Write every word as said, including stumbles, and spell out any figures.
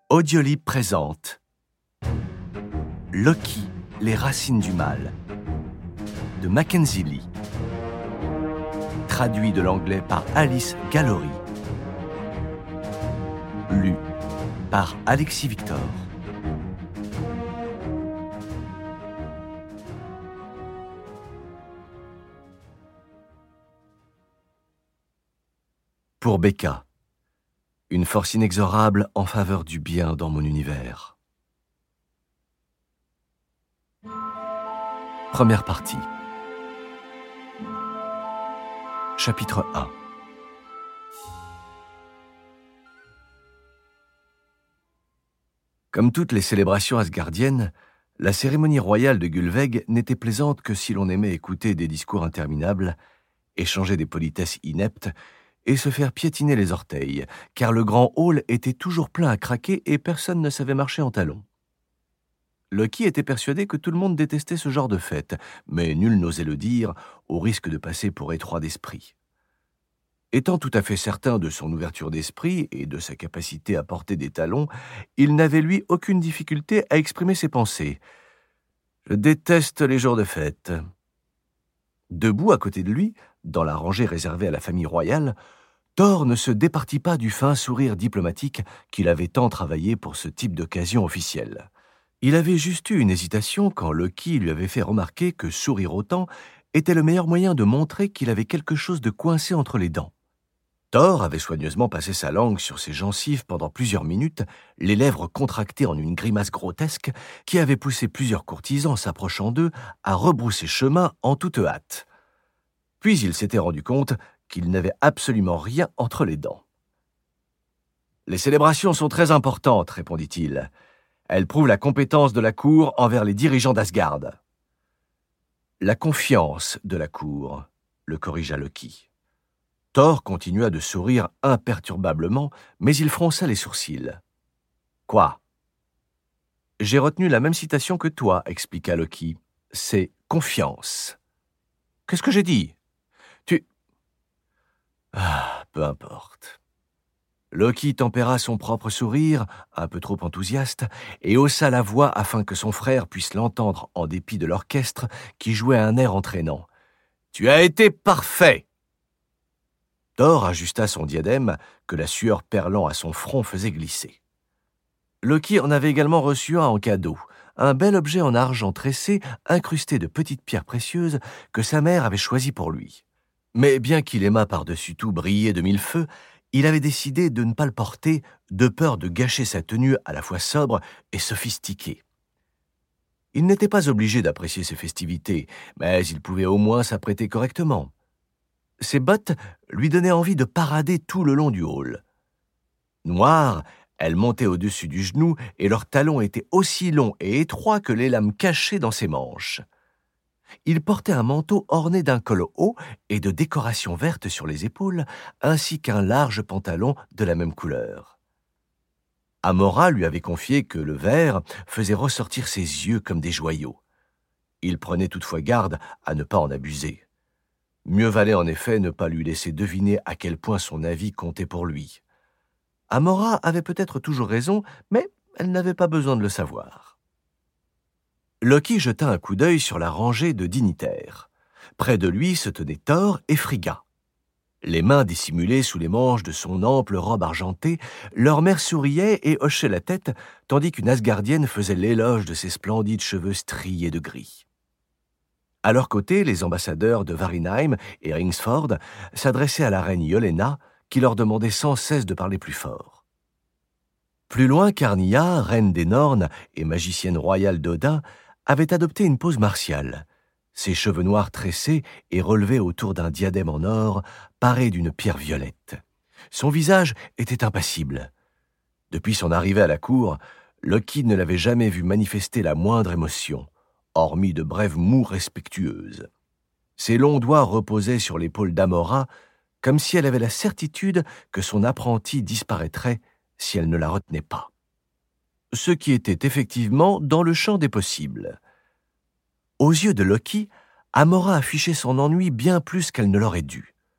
Audiolib présente Loki, les racines du mal de Mackenzie Lee. Traduit de l'anglais par Alice Gallery. Lu par Alexis Victor. Pour Becca, une force inexorable en faveur du bien dans mon univers. Première partie. Chapitre un. Comme toutes les célébrations asgardiennes, la cérémonie royale de Gullveig n'était plaisante que si l'on aimait écouter des discours interminables, échanger des politesses ineptes et se faire piétiner les orteils, car le grand hall était toujours plein à craquer et personne ne savait marcher en talons. Loki était persuadé que tout le monde détestait ce genre de fête, mais nul n'osait le dire, au risque de passer pour étroit d'esprit. Étant tout à fait certain de son ouverture d'esprit et de sa capacité à porter des talons, il n'avait lui aucune difficulté à exprimer ses pensées. « Je déteste les jours de fête. » Debout à côté de lui, dans la rangée réservée à la famille royale, Thor ne se départit pas du fin sourire diplomatique qu'il avait tant travaillé pour ce type d'occasion officielle. Il avait juste eu une hésitation quand Loki lui avait fait remarquer que sourire autant était le meilleur moyen de montrer qu'il avait quelque chose de coincé entre les dents. Thor avait soigneusement passé sa langue sur ses gencives pendant plusieurs minutes, les lèvres contractées en une grimace grotesque qui avait poussé plusieurs courtisans s'approchant d'eux à rebrousser chemin en toute hâte. Puis il s'était rendu compte qu'il n'avait absolument rien entre les dents. « Les célébrations sont très importantes, » répondit-il. « Elles prouvent la compétence de la cour envers les dirigeants d'Asgard. »« La confiance de la cour, » le corrigea Loki. Thor continua de sourire imperturbablement, mais il fronça les sourcils. « Quoi ?»« J'ai retenu la même citation que toi, » expliqua Loki. « C'est confiance. »« Qu'est-ce que j'ai dit ? Tu... » Ah, peu importe. Loki tempéra son propre sourire, un peu trop enthousiaste, et haussa la voix afin que son frère puisse l'entendre en dépit de l'orchestre qui jouait un air entraînant. « Tu as été parfait !» Thor ajusta son diadème que la sueur perlant à son front faisait glisser. Loki en avait également reçu un en cadeau, un bel objet en argent tressé incrusté de petites pierres précieuses que sa mère avait choisi pour lui. Mais bien qu'il aimât par-dessus tout briller de mille feux, il avait décidé de ne pas le porter de peur de gâcher sa tenue à la fois sobre et sophistiquée. Il n'était pas obligé d'apprécier ces festivités, mais il pouvait au moins s'apprêter correctement. Ses bottes lui donnaient envie de parader tout le long du hall. Noires, elles montaient au-dessus du genou et leurs talons étaient aussi longs et étroits que les lames cachées dans ses manches. Il portait un manteau orné d'un col haut et de décorations vertes sur les épaules, ainsi qu'un large pantalon de la même couleur. Amora lui avait confié que le vert faisait ressortir ses yeux comme des joyaux. Il prenait toutefois garde à ne pas en abuser. Mieux valait en effet ne pas lui laisser deviner à quel point son avis comptait pour lui. Amora avait peut-être toujours raison, mais elle n'avait pas besoin de le savoir. Loki jeta un coup d'œil sur la rangée de dignitaires. Près de lui se tenaient Thor et Frigga. Les mains dissimulées sous les manches de son ample robe argentée, leur mère souriait et hochait la tête, tandis qu'une Asgardienne faisait l'éloge de ses splendides cheveux striés de gris. À leur côté, les ambassadeurs de Varinheim et Ringsford s'adressaient à la reine Yolena, qui leur demandait sans cesse de parler plus fort. Plus loin, Carnia, reine des Nornes et magicienne royale d'Odin, avait adopté une pose martiale. Ses cheveux noirs tressés et relevés autour d'un diadème en or, paré d'une pierre violette. Son visage était impassible. Depuis son arrivée à la cour, Loki ne l'avait jamais vu manifester la moindre émotion, hormis de brèves moue respectueuses. Ses longs doigts reposaient sur l'épaule d'Amora, comme si elle avait la certitude que son apprenti disparaîtrait si elle ne la retenait pas. Ce qui était effectivement dans le champ des possibles. Aux yeux de Loki, Amora affichait son ennui bien plus qu'elle ne l'aurait dû.